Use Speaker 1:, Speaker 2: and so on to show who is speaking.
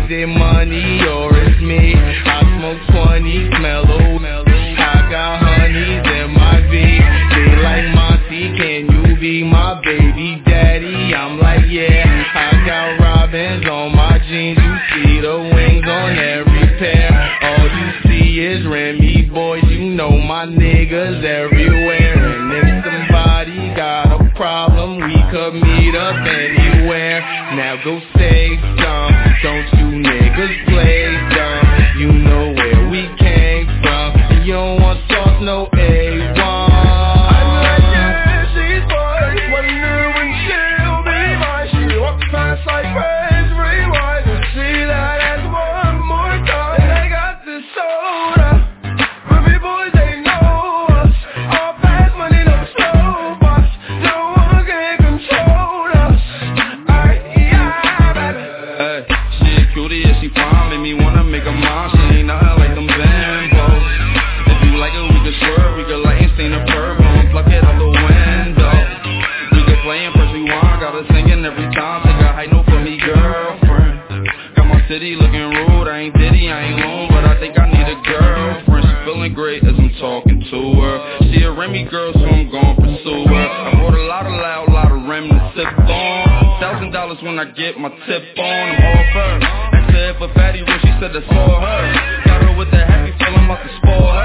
Speaker 1: Is it money or it's me? I smoke 20, mellow. I got honeys in my V. They like Monty, can you be my baby daddy? I'm like, yeah. I got robins on my jeans. You see the wings on every pair. All you see is Remy boys. You know my niggas everywhere. And if somebody got a problem, we could meet up anywhere. Now go save some. Don't you niggas play dumb. You know where we came from. You don't want sauce, no A1.
Speaker 2: I'm like, yeah, she's fine. Wonder when she'll be mine. She walks past like praise, rewind and see that ass one more time. And I got this soda. Ruby boys, they know us. All fast money, no slow bus. No one can control us. Yeah, baby.
Speaker 3: Hey, she a cutie, yeah, she fine. Made me wanna make her mine. She ain't nothing like them Bambos. If you like it, we can swerve. We can light and stain the purple and pluck it out the window. We can play and press rewind. Got her singing every time. Take a high note for me, girlfriend. Got my city looking rude. I ain't Diddy, I ain't Loon, but I think I need a girlfriend. She feeling great as I'm talking to her. She a Remy girl, so I'm gon' pursue her. I bought a lot of loud, lot of Rem to sip on. $1,000 when I get my tip on. I'm off her. Asked her if a fatty rich, she said that's all her. Got her with the happy feeling, about to spoil her.